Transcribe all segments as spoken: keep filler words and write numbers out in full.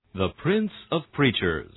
The Prince of Preachers.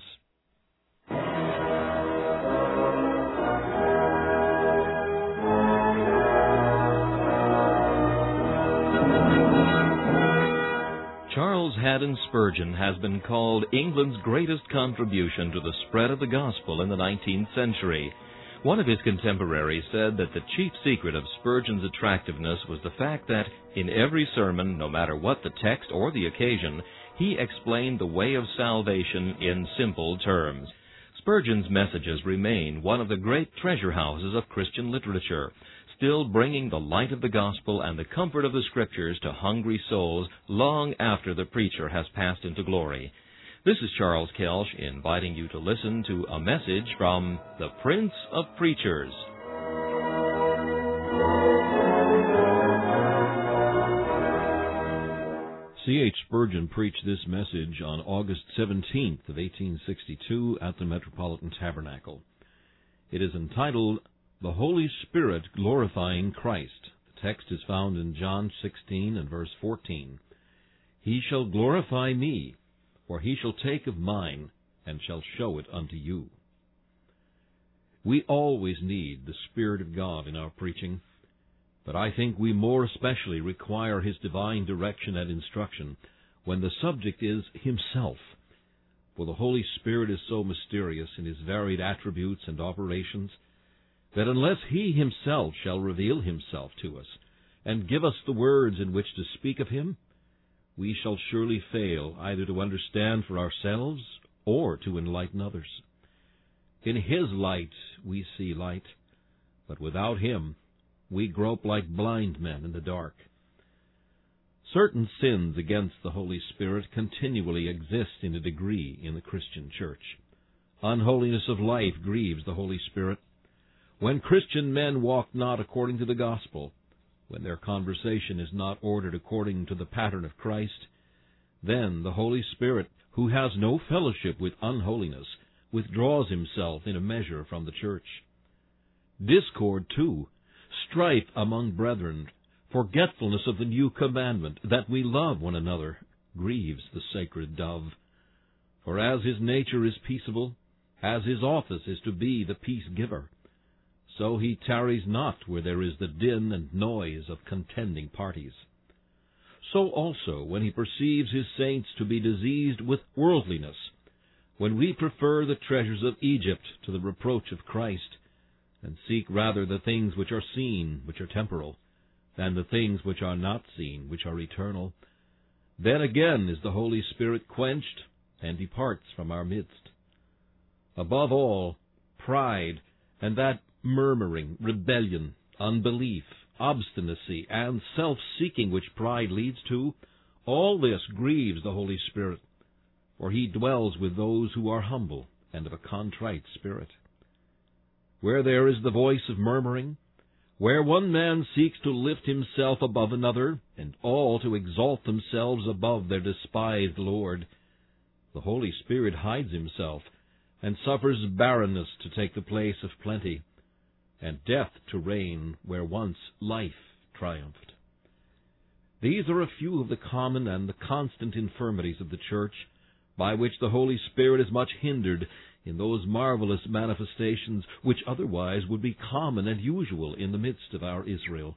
Charles Haddon Spurgeon has been called England's greatest contribution to the spread of the gospel in the nineteenth century. One of his contemporaries said that the chief secret of Spurgeon's attractiveness was the fact that in every sermon, no matter what the text or the occasion, he explained the way of salvation in simple terms. Spurgeon's messages remain one of the great treasure houses of Christian literature, still bringing the light of the gospel and the comfort of the Scriptures to hungry souls long after the preacher has passed into glory. This is Charles Kelsch inviting you to listen to a message from the Prince of Preachers. C H Spurgeon preached this message on August seventeenth of eighteen sixty-two at the Metropolitan Tabernacle. It is entitled, The Holy Spirit Glorifying Christ. The text is found in John sixteen and verse fourteen. He shall glorify me, for he shall take of mine, and shall show it unto you. We always need the Spirit of God in our preaching, but I think we more especially require His divine direction and instruction when the subject is Himself. For the Holy Spirit is so mysterious in His varied attributes and operations that unless He Himself shall reveal Himself to us and give us the words in which to speak of Him, we shall surely fail either to understand for ourselves or to enlighten others. In His light we see light, but without Him we grope like blind men in the dark. Certain sins against the Holy Spirit continually exist in a degree in the Christian church. Unholiness of life grieves the Holy Spirit. When Christian men walk not according to the gospel, when their conversation is not ordered according to the pattern of Christ, then the Holy Spirit, who has no fellowship with unholiness, withdraws Himself in a measure from the church. Discord, too, strife among brethren, forgetfulness of the new commandment, that we love one another, grieves the sacred dove. For as His nature is peaceable, as His office is to be the peace-giver, so He tarries not where there is the din and noise of contending parties. So also, when He perceives His saints to be diseased with worldliness, when we prefer the treasures of Egypt to the reproach of Christ, and seek rather the things which are seen, which are temporal, than the things which are not seen, which are eternal, then again is the Holy Spirit quenched, and departs from our midst. Above all, pride, and that murmuring, rebellion, unbelief, obstinacy, and self-seeking which pride leads to, all this grieves the Holy Spirit, for He dwells with those who are humble and of a contrite spirit. Where there is the voice of murmuring, where one man seeks to lift himself above another, and all to exalt themselves above their despised Lord, the Holy Spirit hides Himself, and suffers barrenness to take the place of plenty, and death to reign where once life triumphed. These are a few of the common and the constant infirmities of the church, by which the Holy Spirit is much hindered in those marvelous manifestations which otherwise would be common and usual in the midst of our Israel.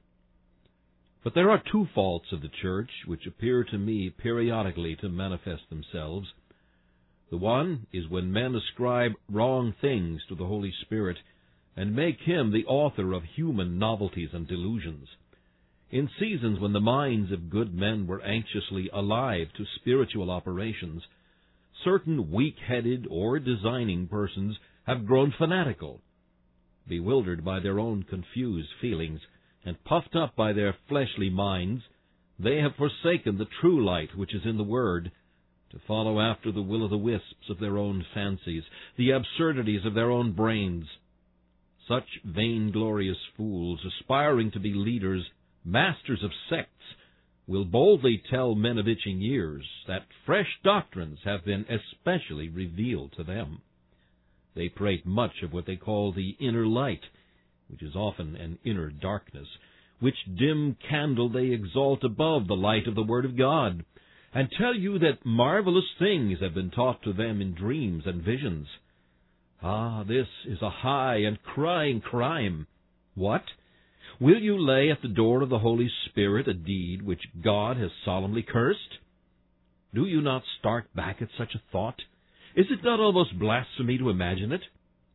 But there are two faults of the church which appear to me periodically to manifest themselves. The one is when men ascribe wrong things to the Holy Spirit, and make Him the author of human novelties and delusions. In seasons when the minds of good men were anxiously alive to spiritual operations, certain weak-headed or designing persons have grown fanatical. Bewildered by their own confused feelings, and puffed up by their fleshly minds, they have forsaken the true light which is in the Word, to follow after the will-o'-the-wisps of their own fancies, the absurdities of their own brains. Such vainglorious fools, aspiring to be leaders, masters of sects, will boldly tell men of itching ears that fresh doctrines have been especially revealed to them. They prate much of what they call the inner light, which is often an inner darkness, which dim candle they exalt above the light of the Word of God, and tell you that marvelous things have been taught to them in dreams and visions. Ah, this is a high and crying crime. What? Will you lay at the door of the Holy Spirit a deed which God has solemnly cursed? Do you not start back at such a thought? Is it not almost blasphemy to imagine it?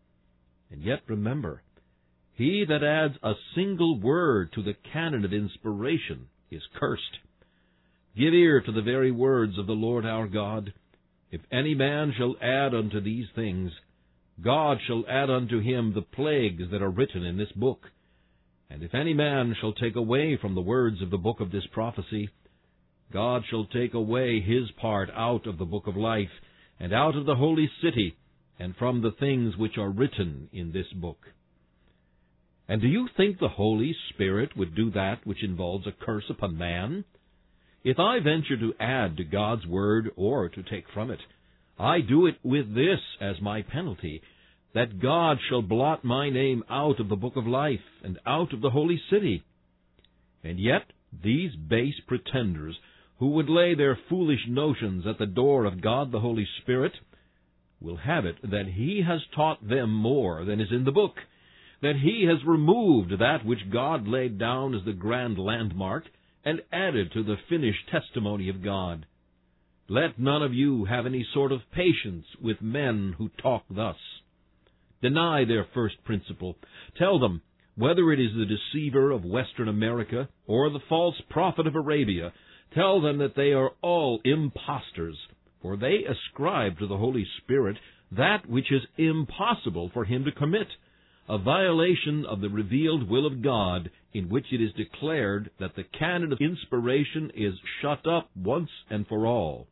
And yet remember, he that adds a single word to the canon of inspiration is cursed. Give ear to the very words of the Lord our God. If any man shall add unto these things, God shall add unto him the plagues that are written in this book. And if any man shall take away from the words of the book of this prophecy, God shall take away his part out of the book of life, and out of the holy city, and from the things which are written in this book. And do you think the Holy Spirit would do that which involves a curse upon man? If I venture to add to God's word or to take from it, I do it with this as my penalty, that God shall blot my name out of the book of life and out of the holy city. And yet these base pretenders, who would lay their foolish notions at the door of God the Holy Spirit, will have it that he has taught them more than is in the book, that he has removed that which God laid down as the grand landmark, and added to the finished testimony of God. Let none of you have any sort of patience with men who talk thus. Deny their first principle. Tell them, whether it is the deceiver of Western America or the false prophet of Arabia, tell them that they are all impostors, for they ascribe to the Holy Spirit that which is impossible for him to commit, a violation of the revealed will of God, in which it is declared that the canon of inspiration is shut up once and for all.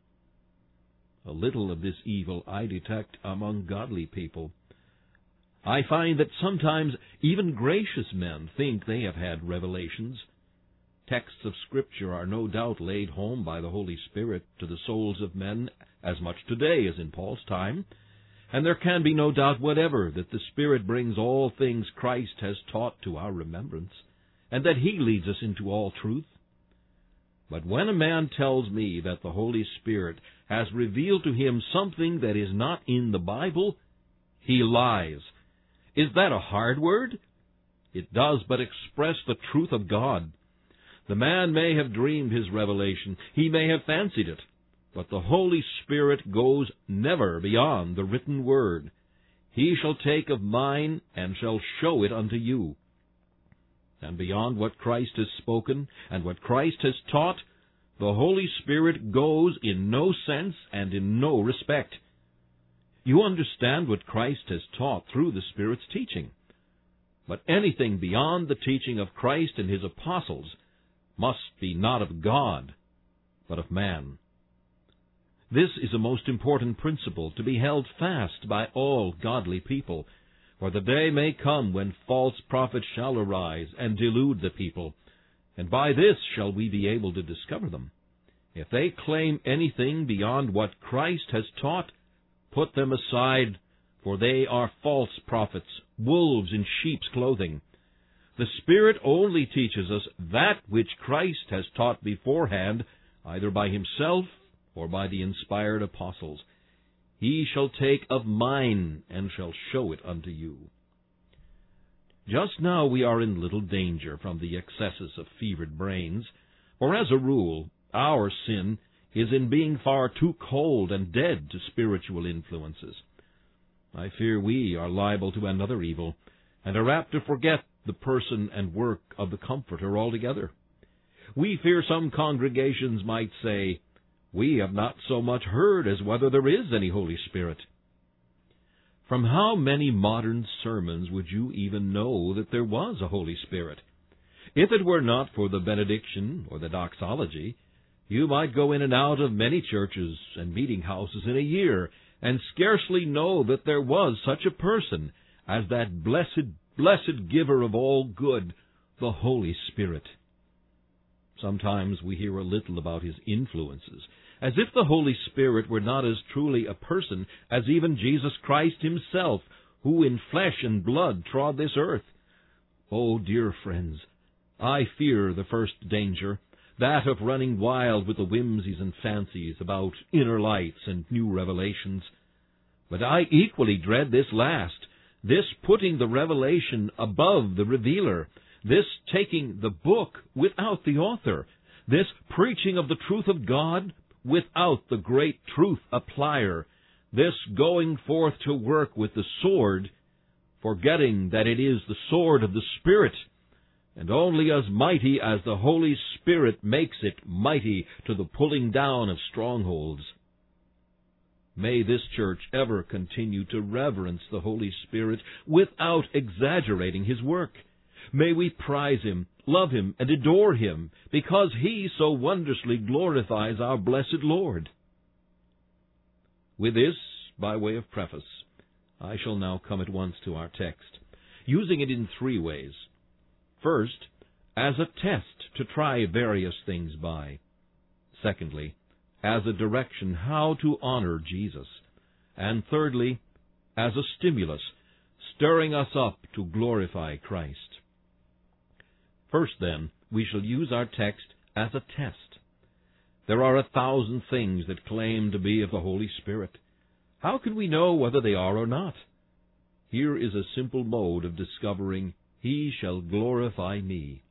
A little of this evil I detect among godly people. I find that sometimes even gracious men think they have had revelations. Texts of Scripture are no doubt laid home by the Holy Spirit to the souls of men as much today as in Paul's time, and there can be no doubt whatever that the Spirit brings all things Christ has taught to our remembrance, and that he leads us into all truth. But when a man tells me that the Holy Spirit has revealed to him something that is not in the Bible, he lies. Is that a hard word? It does but express the truth of God. The man may have dreamed his revelation, he may have fancied it, but the Holy Spirit goes never beyond the written word. He shall take of mine, and shall show it unto you. And beyond what Christ has spoken, and what Christ has taught, the Holy Spirit goes in no sense and in no respect. You understand what Christ has taught through the Spirit's teaching. But anything beyond the teaching of Christ and his apostles must be not of God, but of man. This is a most important principle to be held fast by all godly people, for the day may come when false prophets shall arise and delude the people, and by this shall we be able to discover them. If they claim anything beyond what Christ has taught, put them aside, for they are false prophets, wolves in sheep's clothing. The Spirit only teaches us that which Christ has taught beforehand, either by himself or by the inspired apostles. He shall take of mine, and shall show it unto you. Just now we are in little danger from the excesses of fevered brains, for as a rule, our sin is in being far too cold and dead to spiritual influences. I fear we are liable to another evil, and are apt to forget the person and work of the Comforter altogether. We fear some congregations might say, we have not so much heard as whether there is any Holy Spirit. From how many modern sermons would you even know that there was a Holy Spirit? If it were not for the benediction or the doxology, you might go in and out of many churches and meeting houses in a year, and scarcely know that there was such a person as that blessed, blessed giver of all good, the Holy Spirit. Sometimes we hear a little about his influences, as if the Holy Spirit were not as truly a person as even Jesus Christ himself, who in flesh and blood trod this earth. Oh, dear friends, I fear the first danger, that of running wild with the whimsies and fancies about inner lights and new revelations. But I equally dread this last, this putting the revelation above the revealer, this taking the book without the author, this preaching of the truth of God without the great truth applier, this going forth to work with the sword, forgetting that it is the sword of the Spirit, and only as mighty as the Holy Spirit makes it mighty to the pulling down of strongholds. May this church ever continue to reverence the Holy Spirit without exaggerating His work. May we prize Him, love Him, and adore Him, because He so wondrously glorifies our blessed Lord. With this, by way of preface, I shall now come at once to our text, using it in three ways. First, as a test to try various things by. Secondly, as a direction how to honor Jesus. And thirdly, as a stimulus, stirring us up to glorify Christ. First, then, we shall use our text as a test. There are a thousand things that claim to be of the Holy Spirit. How can we know whether they are or not? Here is a simple mode of discovering, He shall glorify me.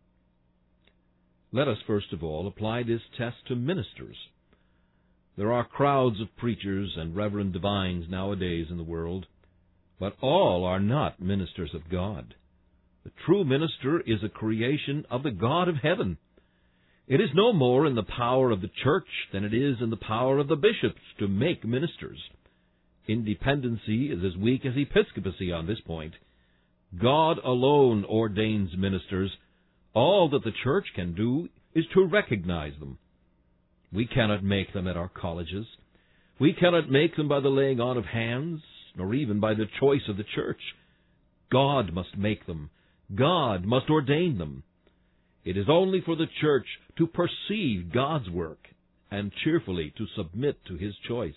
Let us first of all apply this test to ministers. There are crowds of preachers and reverend divines nowadays in the world, but all are not ministers of God. The true minister is a creation of the God of heaven. It is no more in the power of the church than it is in the power of the bishops to make ministers. Independency is as weak as episcopacy on this point. God alone ordains ministers. All that the church can do is to recognize them. We cannot make them at our colleges. We cannot make them by the laying on of hands, nor even by the choice of the church. God must make them. God must ordain them. It is only for the church to perceive God's work and cheerfully to submit to His choice.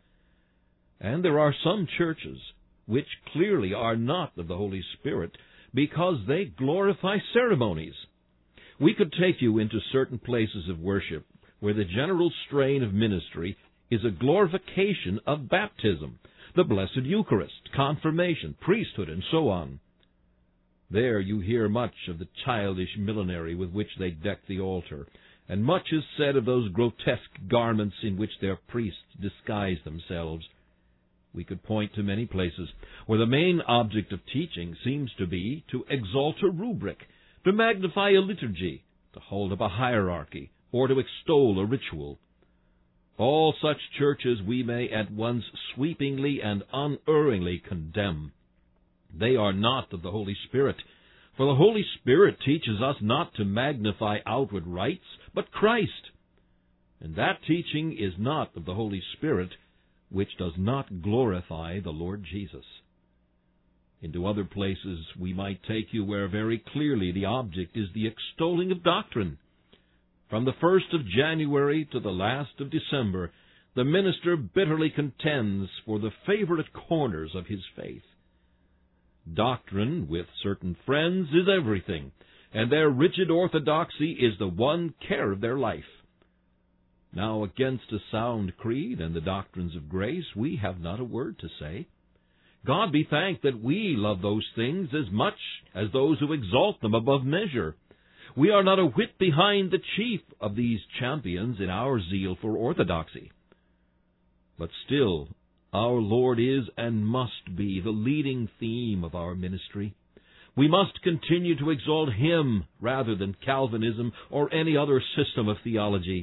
And there are some churches which clearly are not of the Holy Spirit because they glorify ceremonies. We could take you into certain places of worship where the general strain of ministry is a glorification of baptism, the Blessed Eucharist, confirmation, priesthood, and so on. There you hear much of the childish millinery with which they deck the altar, and much is said of those grotesque garments in which their priests disguise themselves. We could point to many places where the main object of teaching seems to be to exalt a rubric, to magnify a liturgy, to hold up a hierarchy, or to extol a ritual. All such churches we may at once sweepingly and unerringly condemn. They are not of the Holy Spirit, for the Holy Spirit teaches us not to magnify outward rites, but Christ. And that teaching is not of the Holy Spirit, which does not glorify the Lord Jesus. Into other places we might take you where very clearly the object is the extolling of doctrine. From the first of January to the last of December, the minister bitterly contends for the favorite corners of his faith. Doctrine, with certain friends, is everything, and their rigid orthodoxy is the one care of their life. Now, against a sound creed and the doctrines of grace, we have not a word to say. God be thanked that we love those things as much as those who exalt them above measure. We are not a whit behind the chief of these champions in our zeal for orthodoxy. But still, our Lord is and must be the leading theme of our ministry. We must continue to exalt Him rather than Calvinism or any other system of theology.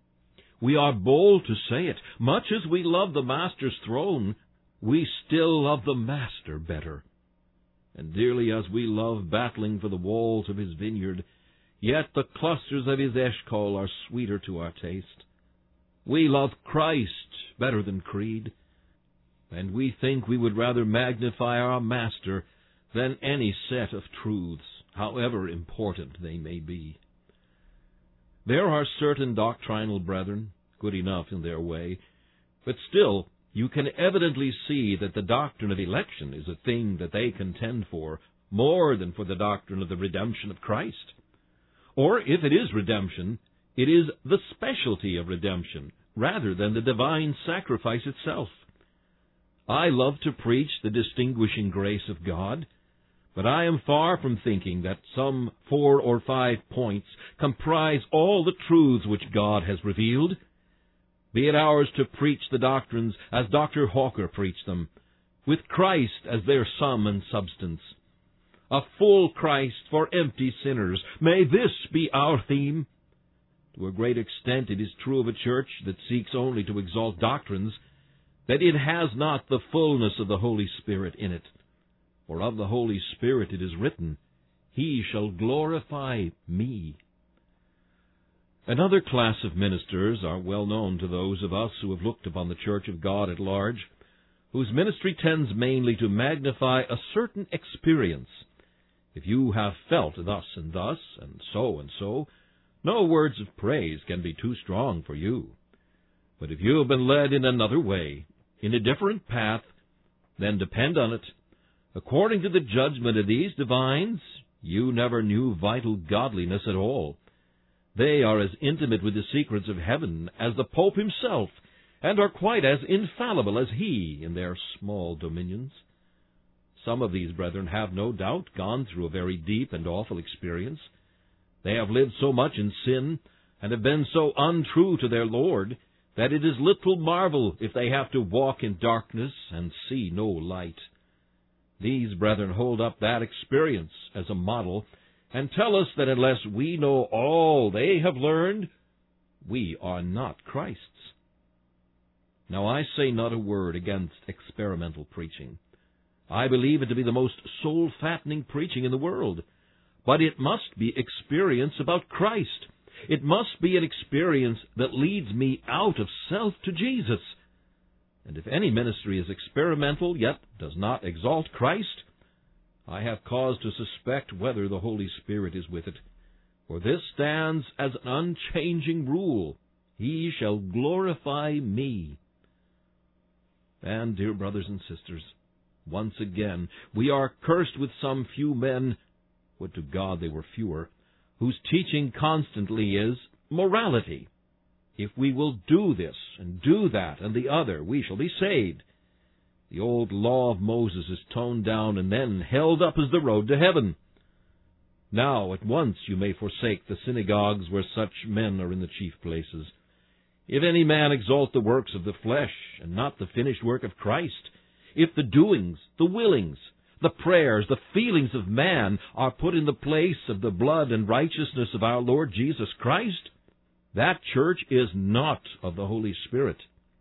We are bold to say it. Much as we love the Master's throne, we still love the Master better. And dearly as we love battling for the walls of His vineyard, yet the clusters of His Eshcol are sweeter to our taste. We love Christ better than creed, and we think we would rather magnify our Master than any set of truths, however important they may be. There are certain doctrinal brethren, good enough in their way, but still you can evidently see that the doctrine of election is a thing that they contend for more than for the doctrine of the redemption of Christ. Or, if it is redemption, It is the specialty of redemption, rather than the divine sacrifice itself. I love to preach the distinguishing grace of God, but I am far from thinking that some four or five points comprise all the truths which God has revealed. Be it ours to preach the doctrines as Doctor Hawker preached them, with Christ as their sum and substance. A full Christ for empty sinners. May this be our theme. To a great extent it is true of a church that seeks only to exalt doctrines, that it has not the fullness of the Holy Spirit in it. For of the Holy Spirit it is written, He shall glorify me. Another class of ministers are well known to those of us who have looked upon the Church of God at large, whose ministry tends mainly to magnify a certain experience. If you have felt thus and thus, and so and so, no words of praise can be too strong for you. But if you have been led in another way, in a different path, then depend on it, according to the judgment of these divines, you never knew vital godliness at all. They are as intimate with the secrets of heaven as the Pope himself, and are quite as infallible as he in their small dominions. Some of these brethren have no doubt gone through a very deep and awful experience. They have lived so much in sin, and have been so untrue to their Lord, that it is little marvel if they have to walk in darkness and see no light. These brethren hold up that experience as a model, and tell us that unless we know all they have learned, we are not Christ's. Now I say not a word against experimental preaching. I believe it to be the most soul-fattening preaching in the world. But it must be experience about Christ. It must be an experience that leads me out of self to Jesus. And if any ministry is experimental, yet does not exalt Christ, I have cause to suspect whether the Holy Spirit is with it. For this stands as an unchanging rule. He shall glorify me. And, dear brothers and sisters, once again, we are cursed with some few men, would to God they were fewer, whose teaching constantly is morality. If we will do this and do that and the other, we shall be saved. The old law of Moses is toned down and then held up as the road to heaven. Now at once you may forsake the synagogues where such men are in the chief places. If any man exalt the works of the flesh, and not the finished work of Christ, if the doings, the willings, the prayers, the feelings of man are put in the place of the blood and righteousness of our Lord Jesus Christ, that church is not of the Holy Spirit.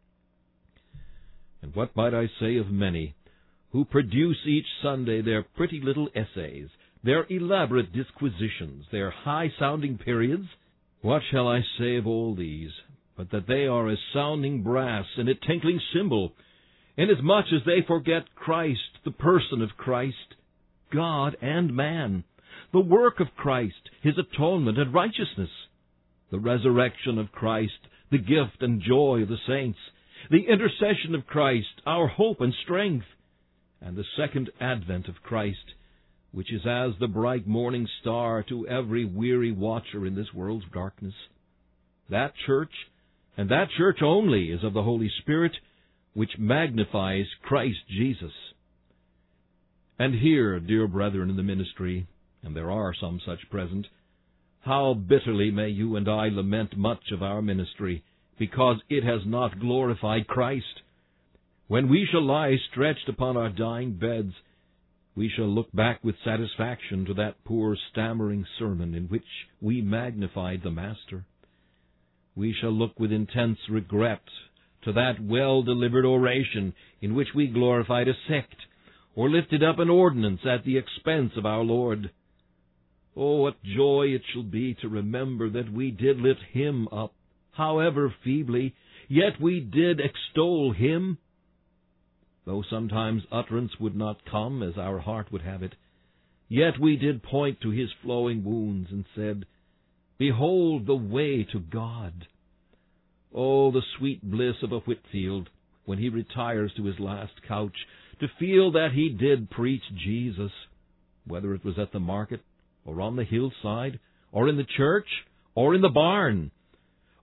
And what might I say of many who produce each Sunday their pretty little essays, their elaborate disquisitions, their high-sounding periods? What shall I say of all these, but that they are as sounding brass and a tinkling cymbal, inasmuch as they forget Christ, the person of Christ, God and man, the work of Christ, His atonement and righteousness, the resurrection of Christ, the gift and joy of the saints, the intercession of Christ, our hope and strength, and the second advent of Christ, which is as the bright morning star to every weary watcher in this world's darkness. That church, and that church only, is of the Holy Spirit, which magnifies Christ Jesus. And here, dear brethren in the ministry, and there are some such present, how bitterly may you and I lament much of our ministry, because it has not glorified Christ. When we shall lie stretched upon our dying beds, we shall look back with satisfaction to that poor stammering sermon in which we magnified the Master. We shall look with intense regret to that well-delivered oration in which we glorified a sect, or lifted up an ordinance at the expense of our Lord. Oh, what joy it shall be to remember that we did lift Him up, however feebly, yet we did extol Him. Though sometimes utterance would not come as our heart would have it, yet we did point to His flowing wounds and said, Behold the way to God. Oh, the sweet bliss of a Whitfield, when he retires to his last couch, to feel that he did preach Jesus, whether it was at the market, or on the hillside, or in the church, or in the barn,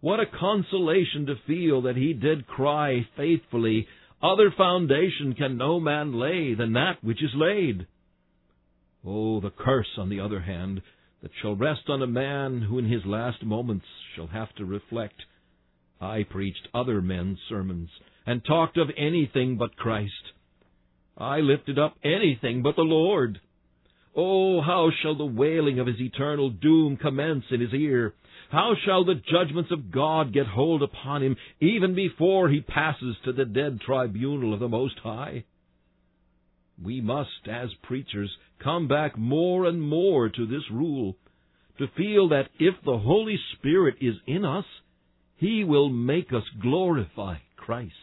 What a consolation to feel that he did cry faithfully, "Other foundation can no man lay than that which is laid." Oh, the curse, on the other hand, that shall rest on a man who in his last moments shall have to reflect, "I preached other men's sermons, and talked of anything but Christ. I lifted up anything but the Lord." Oh, how shall the wailing of his eternal doom commence in his ear? How shall the judgments of God get hold upon him, even before he passes to the dead tribunal of the Most High? We must, as preachers, come back more and more to this rule, to feel that if the Holy Spirit is in us, He will make us glorify Christ.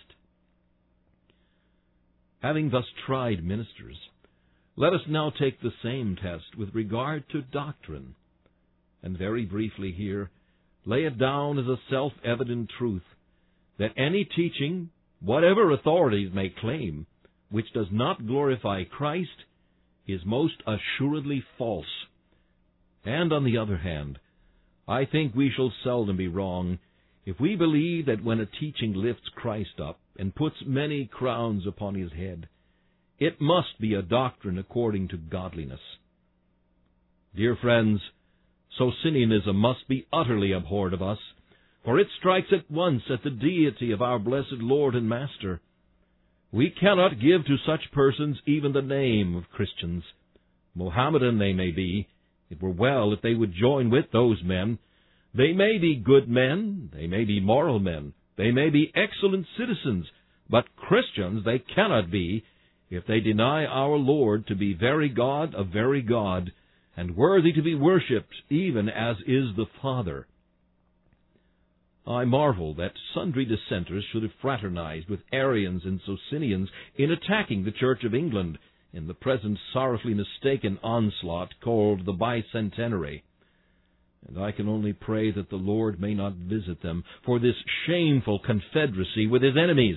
Having thus tried ministers, let us now take the same test with regard to doctrine, and very briefly here lay it down as a self-evident truth that any teaching, whatever authorities may claim, which does not glorify Christ, is most assuredly false. And on the other hand, I think we shall seldom be wrong if we believe that when a teaching lifts Christ up and puts many crowns upon his head, it must be a doctrine according to godliness. Dear friends, Socinianism must be utterly abhorred of us, for it strikes at once at the deity of our blessed Lord and Master. We cannot give to such persons even the name of Christians. Mohammedan they may be. It were well if they would join with those men. They may be good men, they may be moral men, they may be excellent citizens, but Christians they cannot be if they deny our Lord to be very God of very God, and worthy to be worshipped even as is the Father. I marvel that sundry dissenters should have fraternized with Arians and Socinians in attacking the Church of England in the present sorrowfully mistaken onslaught called the Bicentenary. And I can only pray that the Lord may not visit them for this shameful confederacy with his enemies.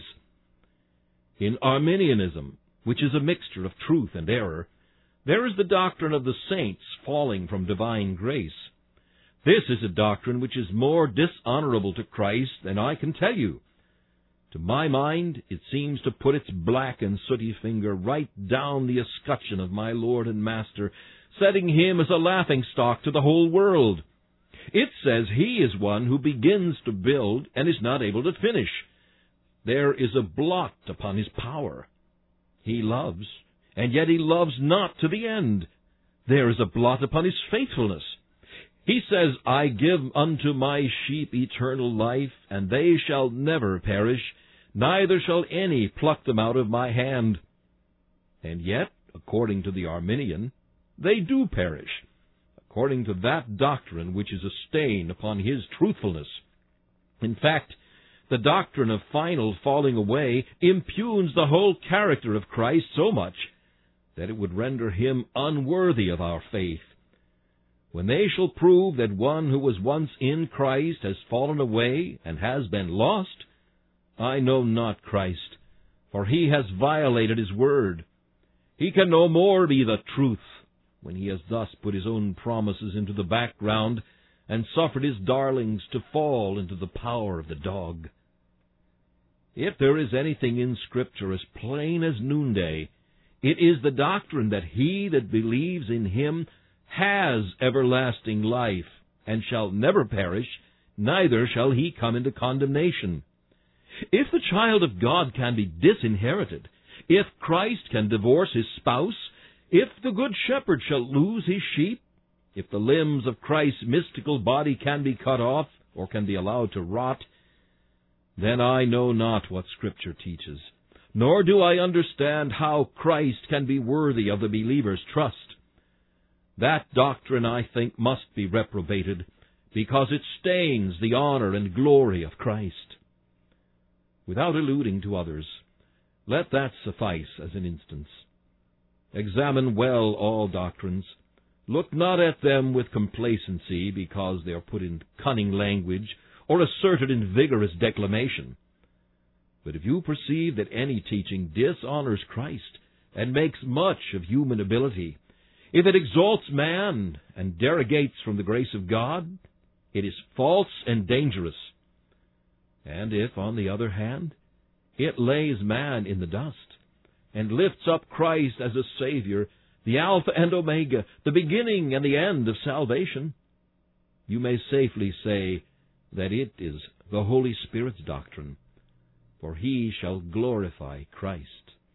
In Arminianism, which is a mixture of truth and error, there is the doctrine of the saints falling from divine grace. This is a doctrine which is more dishonorable to Christ than I can tell you. To my mind, it seems to put its black and sooty finger right down the escutcheon of my Lord and Master, setting him as a laughingstock to the whole world. It says he is one who begins to build and is not able to finish. There is a blot upon his power. He loves, and yet he loves not to the end. There is a blot upon his faithfulness. He says, "I give unto my sheep eternal life, and they shall never perish, neither shall any pluck them out of my hand." And yet, according to the Arminian, they do perish, according to that doctrine which is a stain upon his truthfulness. In fact, the doctrine of final falling away impugns the whole character of Christ so much that it would render him unworthy of our faith. When they shall prove that one who was once in Christ has fallen away and has been lost, I know not Christ, for he has violated his word. He can no more be the truth when he has thus put his own promises into the background and suffered his darlings to fall into the power of the dog. If there is anything in Scripture as plain as noonday, it is the doctrine that he that believes in him has everlasting life, and shall never perish, neither shall he come into condemnation. If the child of God can be disinherited, if Christ can divorce his spouse, if the good shepherd shall lose his sheep, if the limbs of Christ's mystical body can be cut off, or can be allowed to rot, then I know not what Scripture teaches, nor do I understand how Christ can be worthy of the believer's trust. That doctrine, I think, must be reprobated, because it stains the honor and glory of Christ. Without alluding to others, let that suffice as an instance. Examine well all doctrines. Look not at them with complacency because they are put in cunning language or asserted in vigorous declamation. But if you perceive that any teaching dishonors Christ and makes much of human ability, if it exalts man and derogates from the grace of God, it is false and dangerous. And if, on the other hand, it lays man in the dust, and lifts up Christ as a Savior, the Alpha and Omega, the beginning and the end of salvation, you may safely say that it is the Holy Spirit's doctrine, for he shall glorify Christ.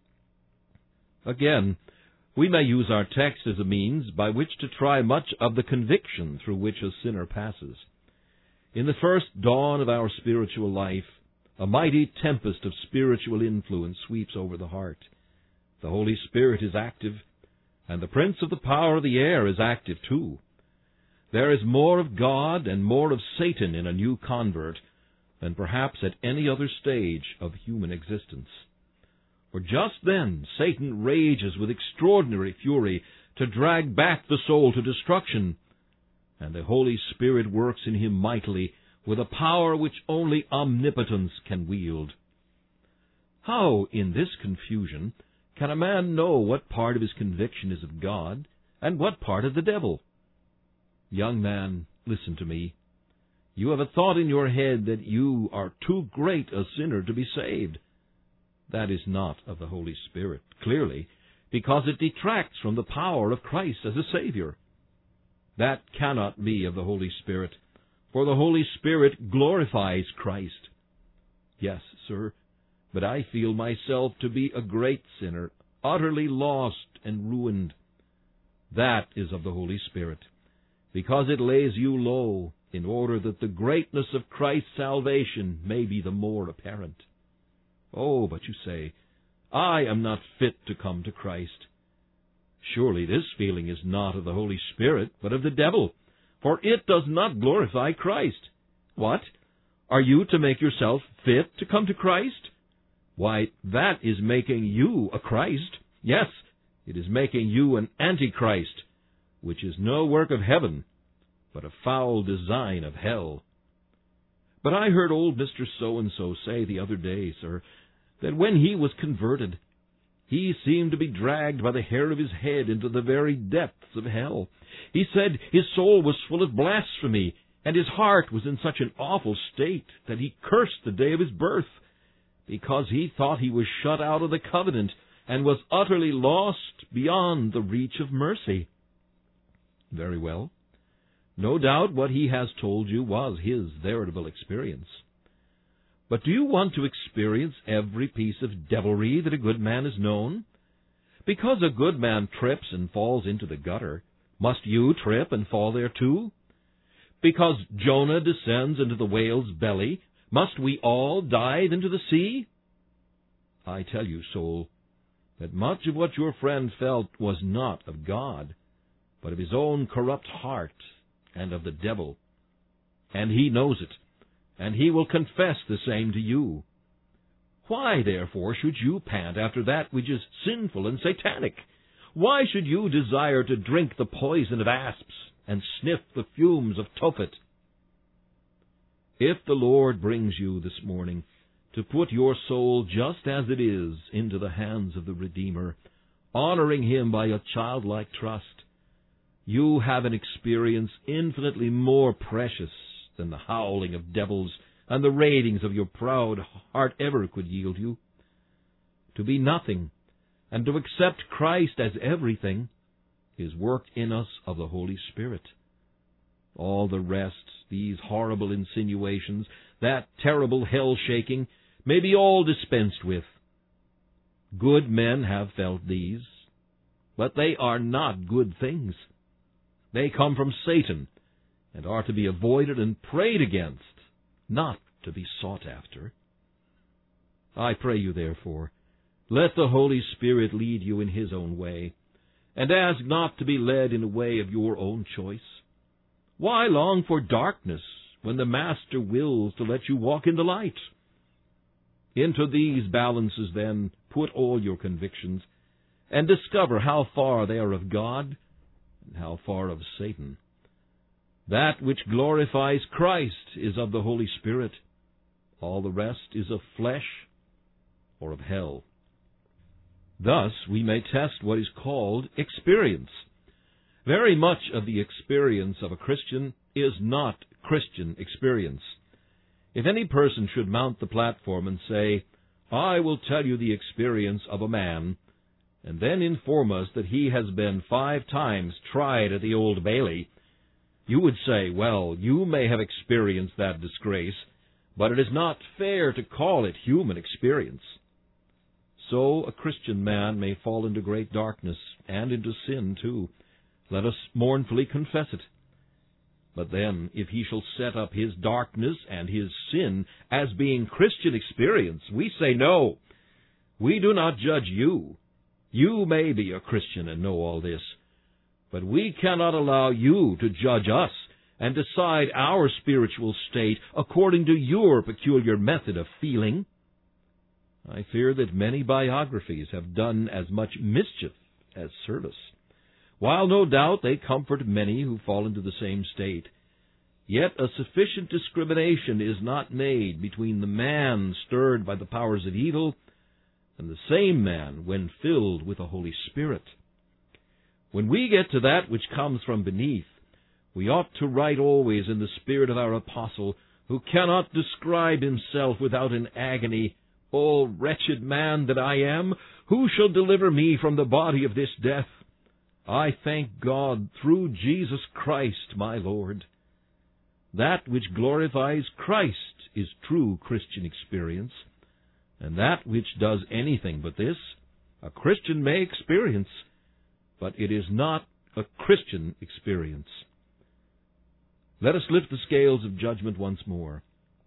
Again, we may use our text as a means by which to try much of the conviction through which a sinner passes. In the first dawn of our spiritual life, a mighty tempest of spiritual influence sweeps over the heart. The Holy Spirit is active, and the prince of the power of the air is active too. There is more of God and more of Satan in a new convert than perhaps at any other stage of human existence. For just then Satan rages with extraordinary fury to drag back the soul to destruction, and the Holy Spirit works in him mightily with a power which only omnipotence can wield. How, in this confusion, can a man know what part of his conviction is of God and what part of the devil? Young man, listen to me. You have a thought in your head that you are too great a sinner to be saved. That is not of the Holy Spirit, clearly, because it detracts from the power of Christ as a Savior. That cannot be of the Holy Spirit, for the Holy Spirit glorifies Christ. Yes, sir, but I feel myself to be a great sinner, utterly lost and ruined. That is of the Holy Spirit, because it lays you low, in order that the greatness of Christ's salvation may be the more apparent. Oh, but you say, I am not fit to come to Christ. Surely this feeling is not of the Holy Spirit, but of the devil, for it does not glorify Christ. What? Are you to make yourself fit to come to Christ? Why, that is making you a Christ. Yes, it is making you an Antichrist, which is no work of heaven, but a foul design of hell. But I heard old Mister So-and-so say the other day, sir, that when he was converted, he seemed to be dragged by the hair of his head into the very depths of hell. He said his soul was full of blasphemy, and his heart was in such an awful state that he cursed the day of his birth, because he thought he was shut out of the covenant and was utterly lost beyond the reach of mercy. Very well. No doubt what he has told you was his veritable experience. But do you want to experience every piece of devilry that a good man has known? Because a good man trips and falls into the gutter, must you trip and fall there too? Because Jonah descends into the whale's belly, must we all dive into the sea? I tell you, soul, that much of what your friend felt was not of God, but of his own corrupt heart and of the devil. And he knows it, and he will confess the same to you. Why, therefore, should you pant after that which is sinful and satanic? Why should you desire to drink the poison of asps and sniff the fumes of Tophet? If the Lord brings you this morning to put your soul just as it is into the hands of the Redeemer, honoring him by a childlike trust, you have an experience infinitely more precious than the howling of devils and the raidings of your proud heart ever could yield you. To be nothing, and to accept Christ as everything, is worked in us of the Holy Spirit. All the rest, these horrible insinuations, that terrible hell-shaking, may be all dispensed with. Good men have felt these, but they are not good things. They come from Satan, and are to be avoided and prayed against, not to be sought after. I pray you, therefore, let the Holy Spirit lead you in his own way, and ask not to be led in a way of your own choice. Why long for darkness when the Master wills to let you walk in the light? Into these balances, then, put all your convictions, and discover how far they are of God and how far of Satan. That which glorifies Christ is of the Holy Spirit. All the rest is of flesh or of hell. Thus we may test what is called experience. Very much of the experience of a Christian is not Christian experience. If any person should mount the platform and say, "I will tell you the experience of a man," and then inform us that he has been five times tried at the Old Bailey, you would say, "Well, you may have experienced that disgrace, but it is not fair to call it human experience." So a Christian man may fall into great darkness, and into sin too. Let us mournfully confess it. But then, if he shall set up his darkness and his sin as being Christian experience, we say no. We do not judge you. You may be a Christian and know all this, but we cannot allow you to judge us and decide our spiritual state according to your peculiar method of feeling. I fear that many biographies have done as much mischief as service, while no doubt they comfort many who fall into the same state. Yet a sufficient discrimination is not made between the man stirred by the powers of evil and the same man when filled with the Holy Spirit. When we get to that which comes from beneath, we ought to write always in the spirit of our apostle, who cannot describe himself without an agony, "O wretched man that I am, who shall deliver me from the body of this death? I thank God through Jesus Christ my Lord." That which glorifies Christ is true Christian experience, and that which does anything but this, a Christian may experience, but it is not a Christian experience. Let us lift the scales of judgment once more.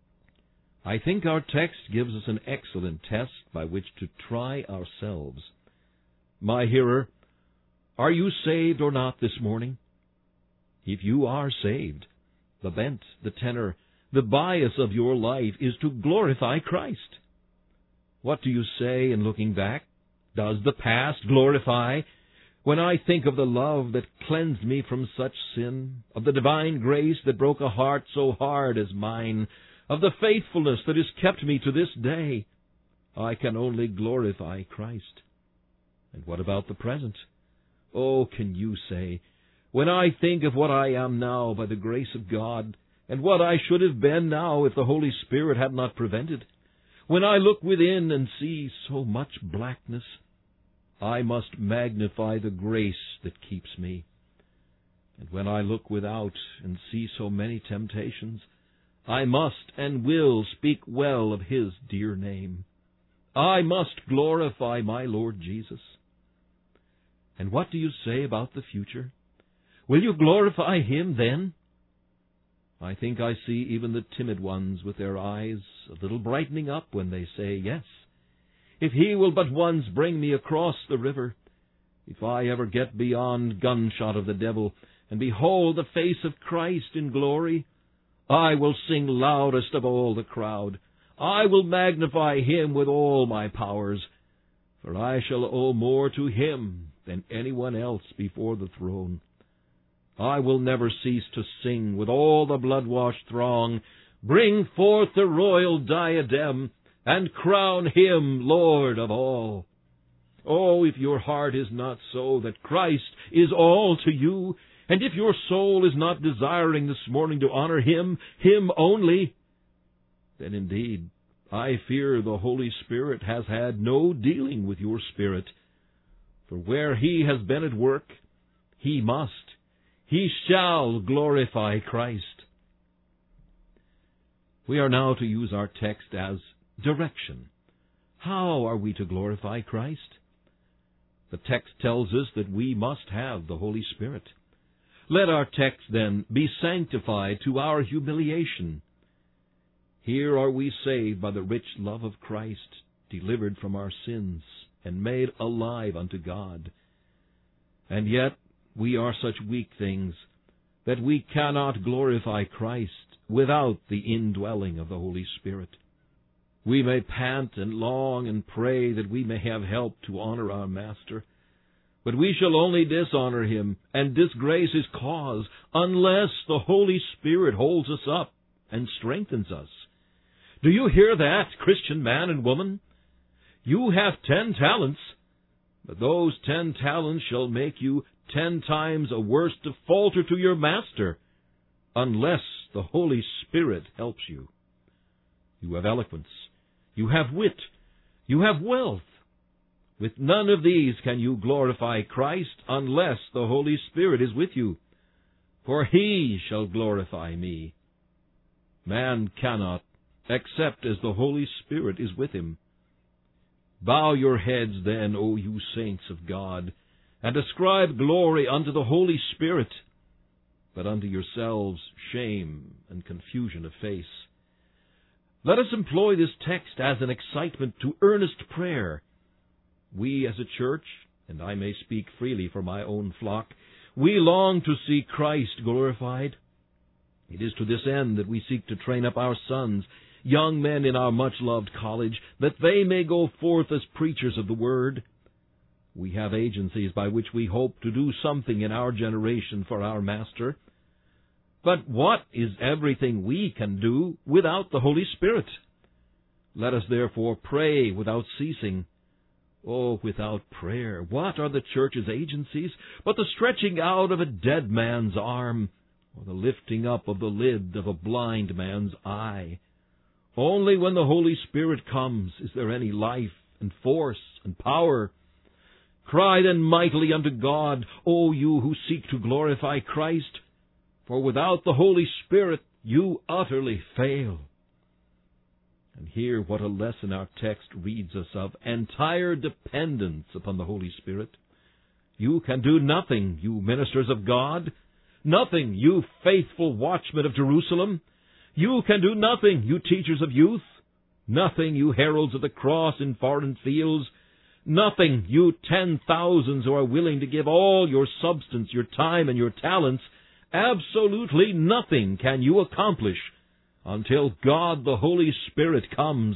I think our text gives us an excellent test by which to try ourselves. My hearer, are you saved or not this morning? If you are saved, the bent, the tenor, the bias of your life is to glorify Christ. What do you say in looking back? Does the past glorify? When I think of the love that cleansed me from such sin, of the divine grace that broke a heart so hard as mine, of the faithfulness that has kept me to this day, I can only glorify Christ. And what about the present? Oh, can you say, when I think of what I am now by the grace of God, and what I should have been now if the Holy Spirit had not prevented, when I look within and see so much blackness, I must magnify the grace that keeps me. And when I look without and see so many temptations, I must and will speak well of His dear name. I must glorify my Lord Jesus. And what do you say about the future? Will you glorify Him then? I think I see even the timid ones with their eyes a little brightening up when they say, "Yes, if He will but once bring me across the river, if I ever get beyond gunshot of the devil and behold the face of Christ in glory, I will sing loudest of all the crowd. I will magnify Him with all my powers, for I shall owe more to Him than anyone else before the throne. I will never cease to sing with all the blood-washed throng, 'Bring forth the royal diadem, and crown Him Lord of all.' Oh, if your heart is not so that Christ is all to you, and if your soul is not desiring this morning to honor Him, Him only, then indeed I fear the Holy Spirit has had no dealing with your spirit. For where He has been at work, He must, He shall glorify Christ." We are now to use our text as direction. How are we to glorify Christ? The text tells us that we must have the Holy Spirit. Let our text, then, be sanctified to our humiliation. Here are we saved by the rich love of Christ, delivered from our sins, and made alive unto God. And yet we are such weak things that we cannot glorify Christ without the indwelling of the Holy Spirit. We may pant and long and pray that we may have help to honor our Master, but we shall only dishonor Him and disgrace His cause unless the Holy Spirit holds us up and strengthens us. Do you hear that, Christian man and woman? You have ten talents, but those ten talents shall make you ten times a worse to falter to your Master, unless the Holy Spirit helps you. You have eloquence. You have wit. You have wealth. With none of these can you glorify Christ unless the Holy Spirit is with you. For He shall glorify me. Man cannot, except as the Holy Spirit is with him. Bow your heads then, O you saints of God, and ascribe glory unto the Holy Spirit, but unto yourselves shame and confusion of face. Let us employ this text as an excitement to earnest prayer. We as a church, and I may speak freely for my own flock, we long to see Christ glorified. It is to this end that we seek to train up our sons, young men in our much-loved college, that they may go forth as preachers of the Word. We have agencies by which we hope to do something in our generation for our Master. But what is everything we can do without the Holy Spirit? Let us therefore pray without ceasing. Oh, without prayer, what are the church's agencies but the stretching out of a dead man's arm, or the lifting up of the lid of a blind man's eye? Only when the Holy Spirit comes is there any life and force and power. Cry then mightily unto God, O you who seek to glorify Christ, for without the Holy Spirit you utterly fail. And hear what a lesson our text reads us of: entire dependence upon the Holy Spirit. You can do nothing, you ministers of God. Nothing, you faithful watchmen of Jerusalem. You can do nothing, you teachers of youth. Nothing, you heralds of the cross in foreign fields. Nothing, you ten thousands who are willing to give all your substance, your time, and your talents. Absolutely nothing can you accomplish until God the Holy Spirit comes.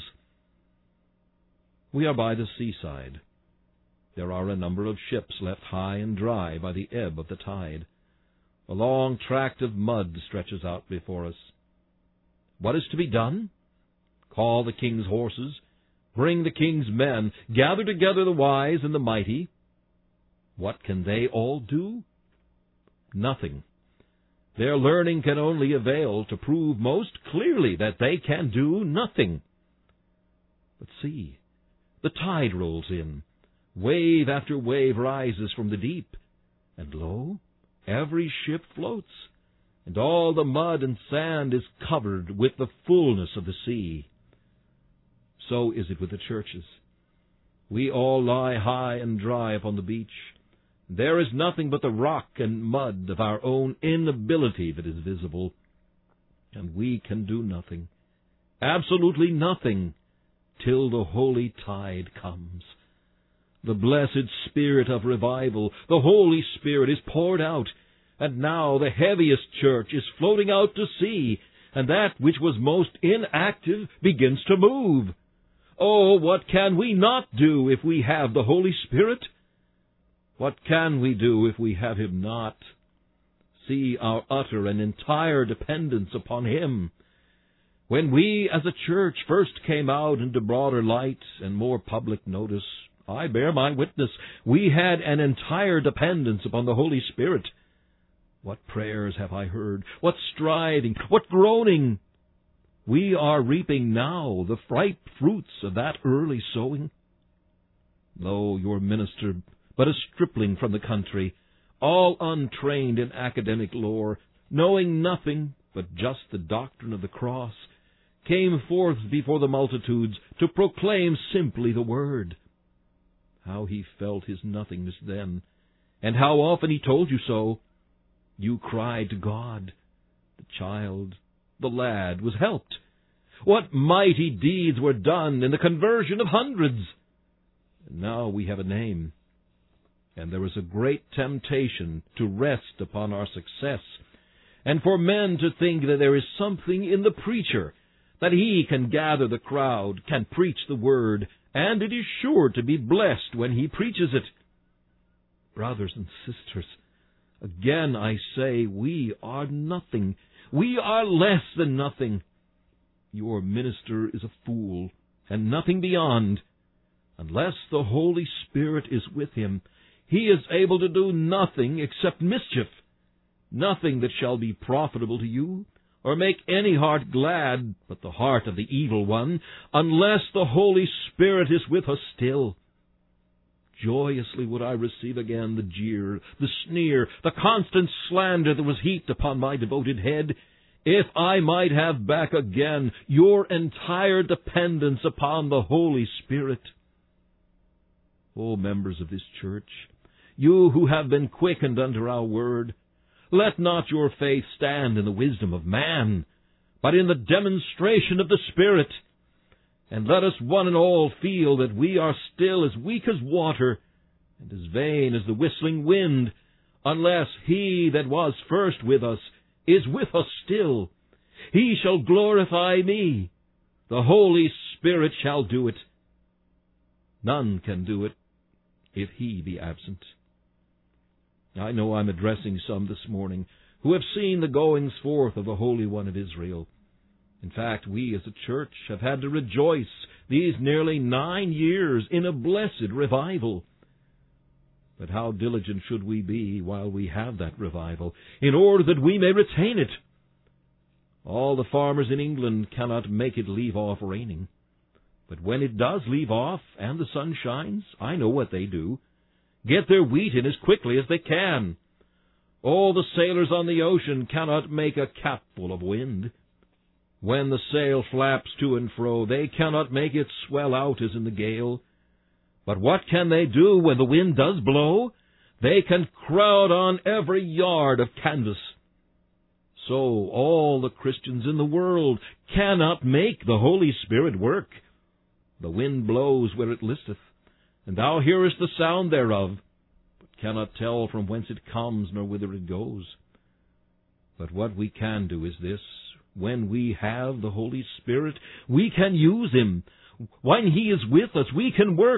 We are by the seaside. There are a number of ships left high and dry by the ebb of the tide. A long tract of mud stretches out before us. What is to be done? Call the king's horses, bring the king's men, gather together the wise and the mighty. What can they all do? Nothing. Their learning can only avail to prove most clearly that they can do nothing. But see, the tide rolls in. Wave after wave rises from the deep. And lo, every ship floats, and all the mud and sand is covered with the fullness of the sea. So is it with the churches. We all lie high and dry upon the beach. There is nothing but the rock and mud of our own inability that is visible, and we can do nothing, absolutely nothing, till the holy tide comes. The blessed Spirit of revival, the Holy Spirit, is poured out, and now the heaviest church is floating out to sea, and that which was most inactive begins to move. Oh, what can we not do if we have the Holy Spirit? What can we do if we have Him not? See our utter and entire dependence upon Him. When we as a church first came out into broader light and more public notice, I bear my witness, we had an entire dependence upon the Holy Spirit. What prayers have I heard? What striving? What groaning? We are reaping now the ripe fruits of that early sowing. Lo, your minister, but a stripling from the country, all untrained in academic lore, knowing nothing but just the doctrine of the cross, came forth before the multitudes to proclaim simply the Word. How he felt his nothingness then, and how often he told you so. You cried to God. The child, the lad, was helped. What mighty deeds were done in the conversion of hundreds! And now we have a name. And there is a great temptation to rest upon our success, and for men to think that there is something in the preacher, that he can gather the crowd, can preach the Word, and it is sure to be blessed when he preaches it. Brothers and sisters, again I say, we are nothing. We are less than nothing. Your minister is a fool, and nothing beyond. Unless the Holy Spirit is with him, he is able to do nothing except mischief, nothing that shall be profitable to you, or make any heart glad but the heart of the evil one, unless the Holy Spirit is with us still. Joyously would I receive again the jeer, the sneer, the constant slander that was heaped upon my devoted head, if I might have back again your entire dependence upon the Holy Spirit. O members of this church, you who have been quickened under our word, let not your faith stand in the wisdom of man, but in the demonstration of the Spirit. And let us one and all feel that we are still as weak as water, and as vain as the whistling wind, unless He that was first with us is with us still. He shall glorify me. The Holy Spirit shall do it. None can do it if He be absent. I know I'm addressing some this morning who have seen the goings forth of the Holy One of Israel. In fact, we as a church have had to rejoice these nearly nine years in a blessed revival. But how diligent should we be while we have that revival, in order that we may retain it? All the farmers in England cannot make it leave off raining. But when it does leave off, and the sun shines, I know what they do. Get their wheat in as quickly as they can. All the sailors on the ocean cannot make a capful of wind. When the sail flaps to and fro, they cannot make it swell out as in the gale. But what can they do when the wind does blow? They can crowd on every yard of canvas. So all the Christians in the world cannot make the Holy Spirit work. The wind blows where it listeth, and thou hearest the sound thereof, but cannot tell from whence it comes nor whither it goes. But what we can do is this: when we have the Holy Spirit, we can use Him. When He is with us, we can work.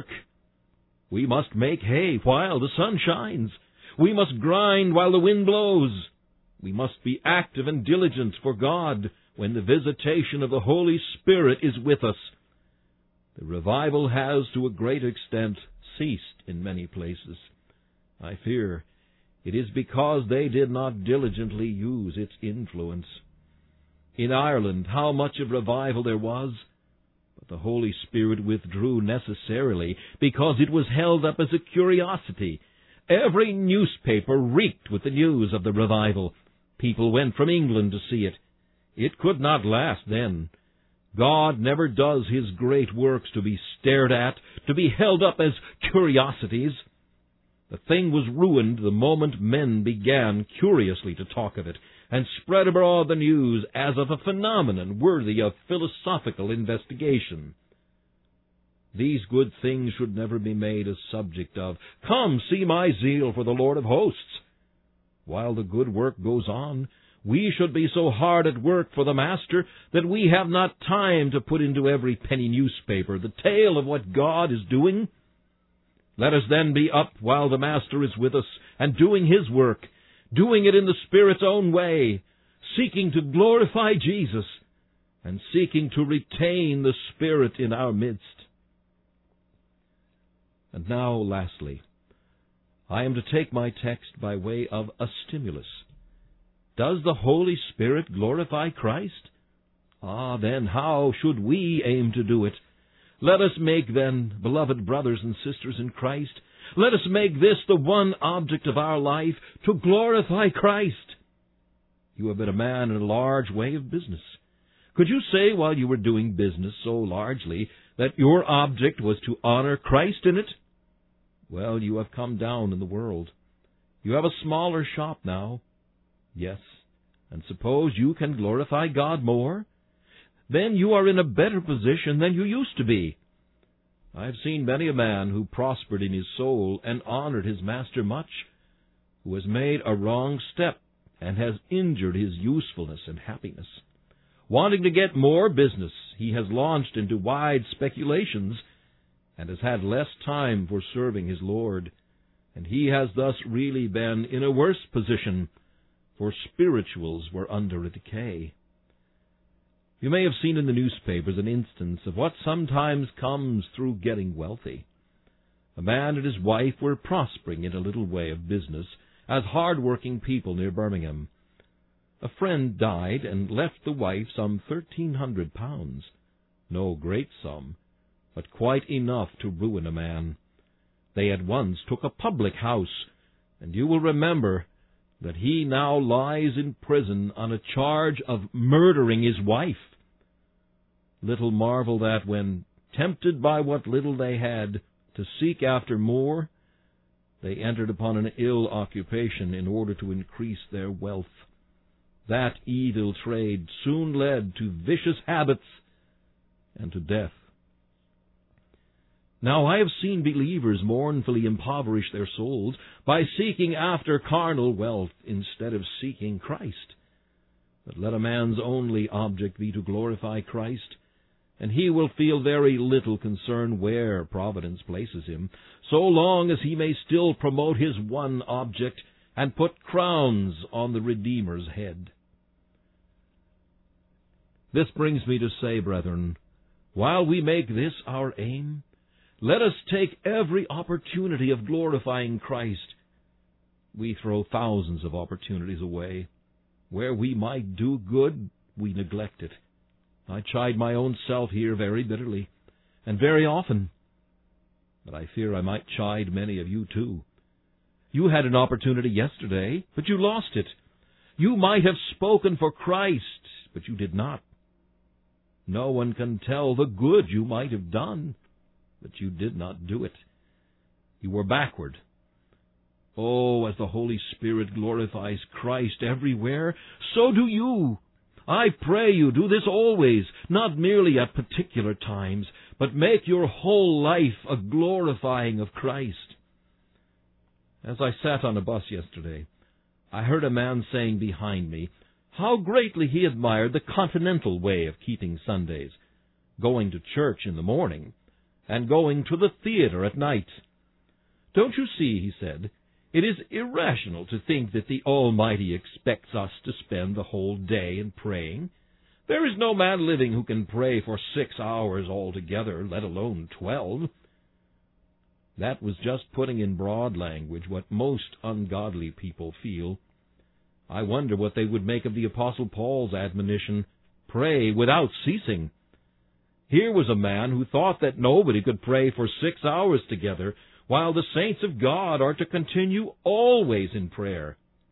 We must make hay while the sun shines. We must grind while the wind blows. We must be active and diligent for God when the visitation of the Holy Spirit is with us. The revival has, to a great extent, ceased in many places. I fear it is because they did not diligently use its influence. In Ireland, how much of revival there was, but the Holy Spirit withdrew necessarily because it was held up as a curiosity. Every newspaper reeked with the news of the revival. People went from England to see it. It could not last then. God never does His great works to be stared at, to be held up as curiosities. The thing was ruined the moment men began curiously to talk of it, and spread abroad the news as of a phenomenon worthy of philosophical investigation. These good things should never be made a subject of, "Come, see my zeal for the Lord of hosts." While the good work goes on, we should be so hard at work for the Master that we have not time to put into every penny newspaper the tale of what God is doing. Let us then be up while the Master is with us and doing His work, doing it in the Spirit's own way, seeking to glorify Jesus and seeking to retain the Spirit in our midst. And now, lastly, I am to take my text by way of a stimulus. Does the Holy Spirit glorify Christ? Ah, then how should we aim to do it? Let us make, then, beloved brothers and sisters in Christ, let us make this the one object of our life, to glorify Christ. You have been a man in a large way of business. Could you say while you were doing business so largely that your object was to honor Christ in it? Well, you have come down in the world. You have a smaller shop now. Yes, and suppose you can glorify God more? Then you are in a better position than you used to be. I have seen many a man who prospered in his soul and honored his master much, who has made a wrong step and has injured his usefulness and happiness. Wanting to get more business, he has launched into wide speculations and has had less time for serving his Lord, and he has thus really been in a worse position, for spirituals were under a decay. You may have seen in the newspapers an instance of what sometimes comes through getting wealthy. A man and his wife were prospering in a little way of business as hard-working people near Birmingham. A friend died and left the wife some thirteen hundred pounds. No great sum, but quite enough to ruin a man. They at once took a public house, and you will remember that he now lies in prison on a charge of murdering his wife. Little marvel that when, tempted by what little they had to seek after more, they entered upon an ill occupation in order to increase their wealth. That evil trade soon led to vicious habits and to death. Now I have seen believers mournfully impoverish their souls by seeking after carnal wealth instead of seeking Christ. But let a man's only object be to glorify Christ, and he will feel very little concern where providence places him, so long as he may still promote his one object and put crowns on the Redeemer's head. This brings me to say, brethren, while we make this our aim, let us take every opportunity of glorifying Christ. We throw thousands of opportunities away. Where we might do good, we neglect it. I chide my own self here very bitterly, and very often. But I fear I might chide many of you too. You had an opportunity yesterday, but you lost it. You might have spoken for Christ, but you did not. No one can tell the good you might have done, but you did not do it. You were backward. Oh, as the Holy Spirit glorifies Christ everywhere, so do you. I pray you do this always, not merely at particular times, but make your whole life a glorifying of Christ. As I sat on a bus yesterday, I heard a man saying behind me how greatly he admired the continental way of keeping Sundays, going to church in the morning and going to the theater at night. Don't you see, he said, it is irrational to think that the Almighty expects us to spend the whole day in praying. There is no man living who can pray for six hours altogether, let alone twelve. That was just putting in broad language what most ungodly people feel. I wonder what they would make of the Apostle Paul's admonition, pray without ceasing. Here was a man who thought that nobody could pray for six hours together, while the saints of God are to continue always in prayer.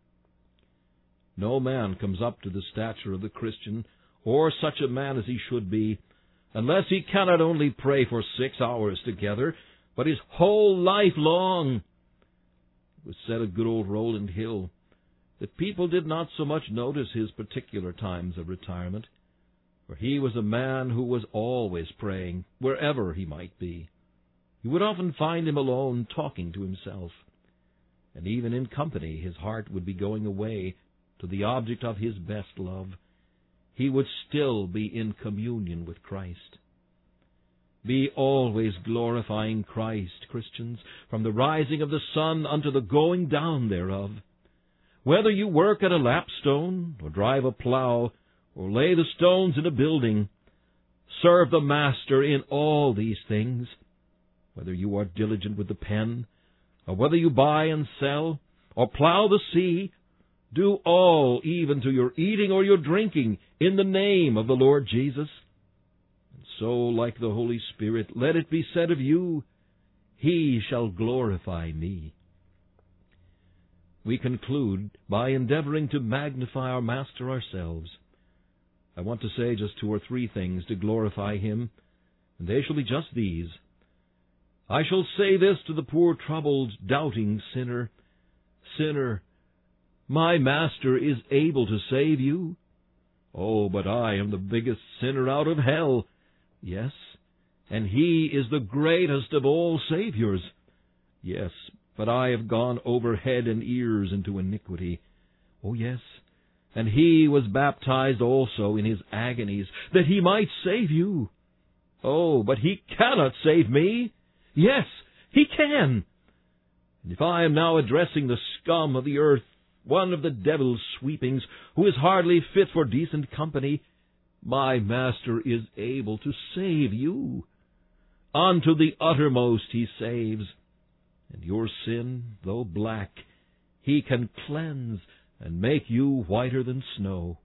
No man comes up to the stature of the Christian, or such a man as he should be, unless he cannot only pray for six hours together, but his whole life long. It was said of good old Rowland Hill that people did not so much notice his particular times of retirement, for he was a man who was always praying, wherever he might be. You would often find him alone talking to himself, and even in company his heart would be going away to the object of his best love. He would still be in communion with Christ. Be always glorifying Christ, Christians, from the rising of the sun unto the going down thereof. Whether you work at a lapstone, or drive a plow, or lay the stones in a building, serve the Master in all these things. Whether you are diligent with the pen, or whether you buy and sell, or plow the sea, do all, even to your eating or your drinking, in the name of the Lord Jesus. And so, like the Holy Spirit, let it be said of you, He shall glorify me. We conclude by endeavoring to magnify our Master ourselves. I want to say just two or three things to glorify Him, and they shall be just these. I shall say this to the poor, troubled, doubting sinner. Sinner, my Master is able to save you. Oh, but I am the biggest sinner out of hell. Yes, and He is the greatest of all Saviors. Yes, but I have gone over head and ears into iniquity. Oh, yes, and He was baptized also in His agonies, that He might save you. Oh, but He cannot save me. Yes, He can. And if I am now addressing the scum of the earth, one of the devil's sweepings, who is hardly fit for decent company, my Master is able to save you. Unto the uttermost He saves. And your sin, though black, He can cleanse and make you whiter than snow.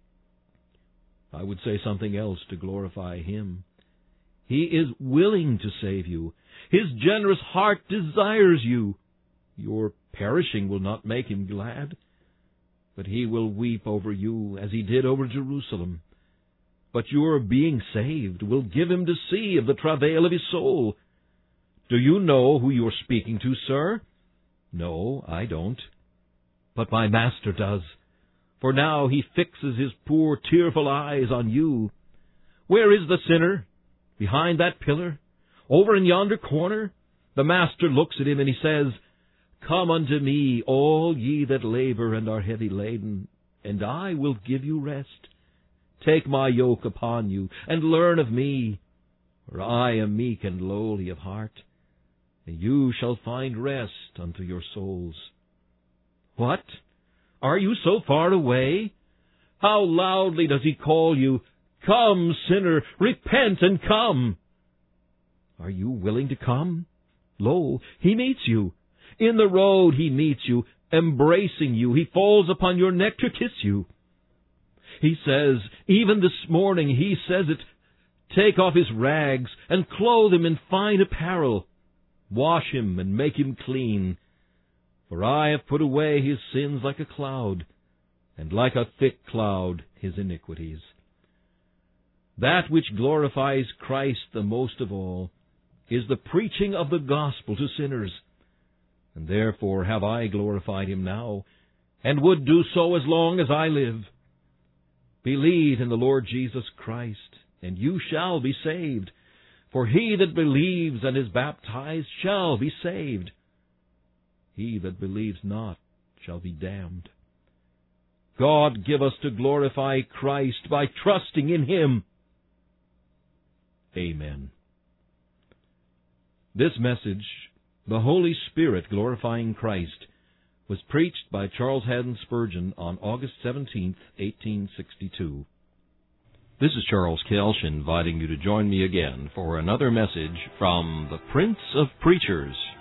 I would say something else to glorify Him. He is willing to save you. His generous heart desires you. Your perishing will not make Him glad, but He will weep over you as He did over Jerusalem. But your being saved will give Him to see of the travail of His soul. Do you know who you are speaking to, sir? No, I don't. But my Master does. For now He fixes His poor, tearful eyes on you. Where is the sinner? Behind that pillar? Over in yonder corner? The Master looks at him and He says, Come unto me, all ye that labor and are heavy laden, and I will give you rest. Take my yoke upon you, and learn of me, for I am meek and lowly of heart, and you shall find rest unto your souls. What? Are you so far away? How loudly does He call you, Come, sinner, repent and come! Are you willing to come? Lo, He meets you. In the road He meets you, embracing you. He falls upon your neck to kiss you. He says, even this morning He says it, Take off his rags and clothe him in fine apparel. Wash him and make him clean. For I have put away his sins like a cloud, and like a thick cloud his iniquities. That which glorifies Christ the most of all is the preaching of the gospel to sinners. And therefore have I glorified Him now, and would do so as long as I live. Believe in the Lord Jesus Christ, and you shall be saved. For he that believes and is baptized shall be saved. He that believes not shall be damned. God give us to glorify Christ by trusting in Him. Amen. This message, The Holy Spirit Glorifying Christ, was preached by Charles Haddon Spurgeon on August seventeenth, eighteen sixty-two. This is Charles Kelsch inviting you to join me again for another message from the Prince of Preachers.